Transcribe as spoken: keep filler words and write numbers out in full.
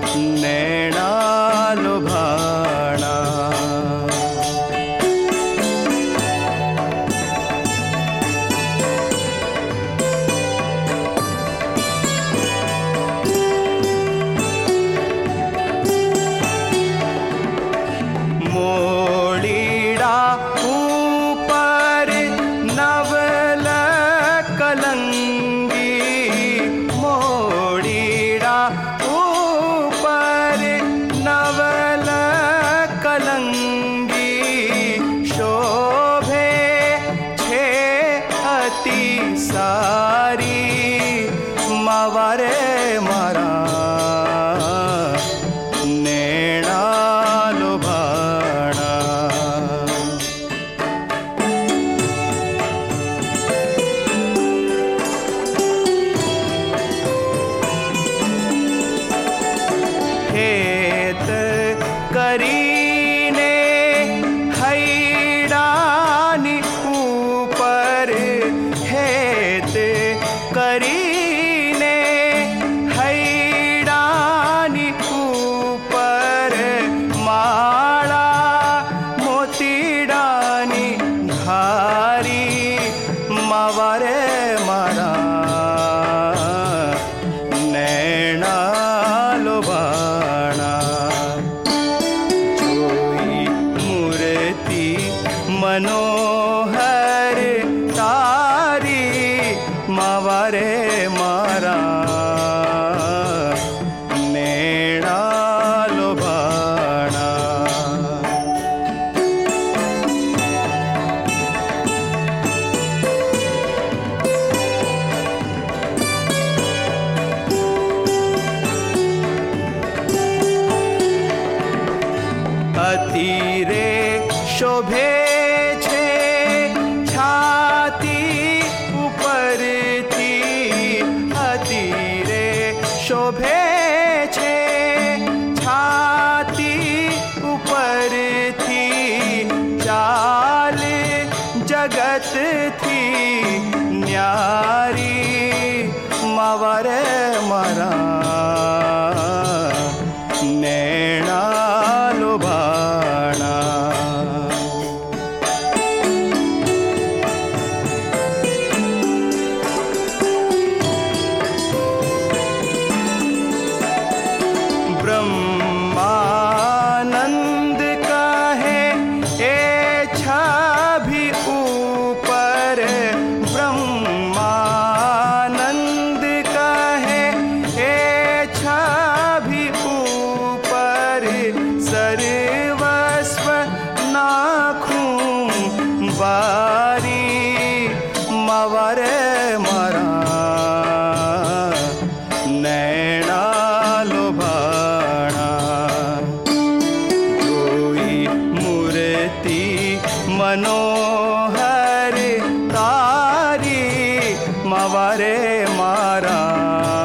नैना लुभाना। मोड़ीड़ा ऊपर नवल कलंगी, मोड़ीड़ा ऊपर नवल कलंगी, शोभे छे अति सारी मवारे मारा नैना लुभाना। हेत करीने हैडानी ऊपर, हेत करीने हैडानी ऊपर, माला मोतीडानी धारी मवारे मारा नैना लुभाना। जोई मूर्ति मनोहर तारी मवारे मारा नैना लुभाना। अतिरे शोभे छे छाती ऊपर थी, अतिरे शोभे छे छाती ऊपर थी, चाल जगत थी न्यारी मवारे मारा नैना लुभाना। ब्रह्मानंद कहे ए छवि ऊपर, ब्रह्मानंद कहे ए छवि ऊपर, सर्वस्व नाखूं बारी मवारे मारा नैना लुभाना। जोई मूर्ति मनोहर तारी मवारे मारा